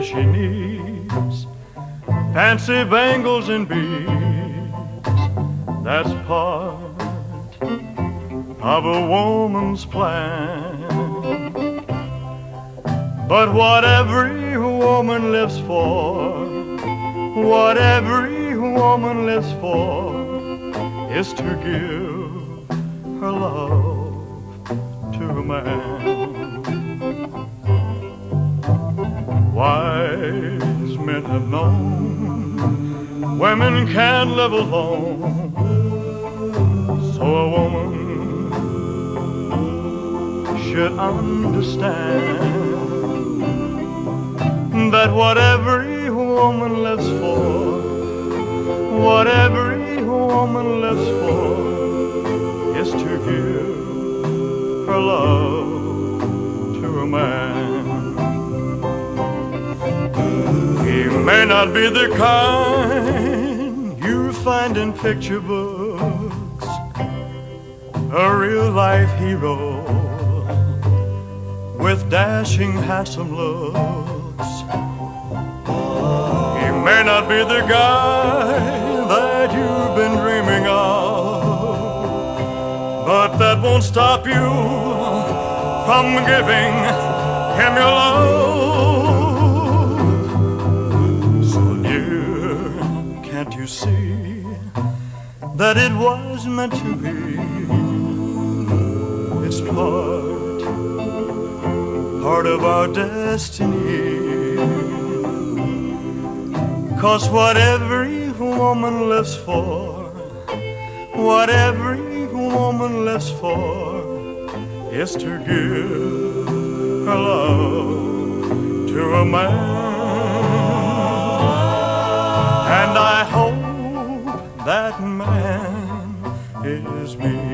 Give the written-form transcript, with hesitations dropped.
she needs fancy bangles and beads. That's part of a woman's plan. But what every woman lives for, what every woman lives for, is to give her love to a man. Wise men have known women can't live alone, so a woman should understand that what every woman lives for, what every woman lives for, is to give her love to a man. He may not be the kind you find in picture books, a real-life hero with dashing, handsome looks. He may not be the guy that you've been dreaming of, but that won't stop you from giving him your love. So dear, can't you see that it was meant to be? It's part of our destiny. 'Cause what every woman lives for, what every woman lives for, is to give her love to a man. And I hope that man is me.